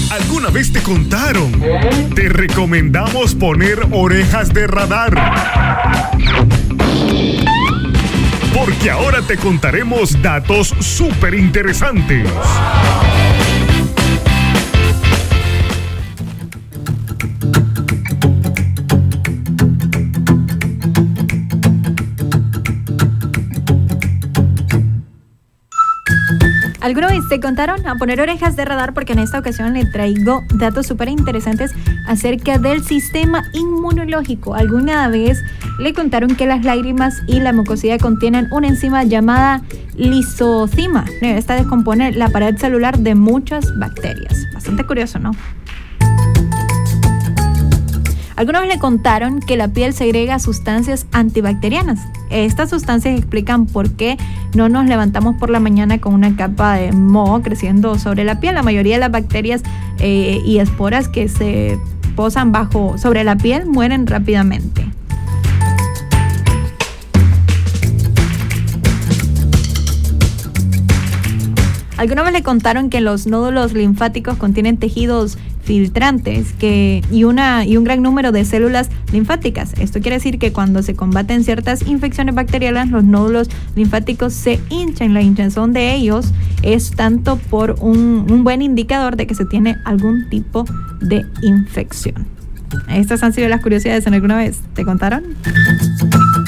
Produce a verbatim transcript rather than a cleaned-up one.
¿Alguna vez te contaron? Te recomendamos poner orejas de radar. Porque ahora te contaremos datos súper interesantes. ¿Alguna vez te contaron? A poner orejas de radar, porque en esta ocasión le traigo datos súper interesantes acerca del sistema inmunológico. ¿Alguna vez le contaron que las lágrimas y la mucosidad contienen una enzima llamada lisocima? Esta descompone la pared celular de muchas bacterias. Bastante curioso, ¿no? Alguna vez le contaron que la piel segrega sustancias antibacterianas. Estas sustancias explican por qué no nos levantamos por la mañana con una capa de moho creciendo sobre la piel. La mayoría de las bacterias eh, y esporas que se posan bajo sobre la piel mueren rápidamente. Alguna vez le contaron que los nódulos linfáticos contienen tejidos filtrantes que, y, una, y un gran número de células linfáticas. Esto quiere decir que cuando se combaten ciertas infecciones bacterianas, los nódulos linfáticos se hinchan. La hinchazón de ellos es tanto por un, un buen indicador de que se tiene algún tipo de infección. Estas han sido las curiosidades. ¿En alguna vez te contaron?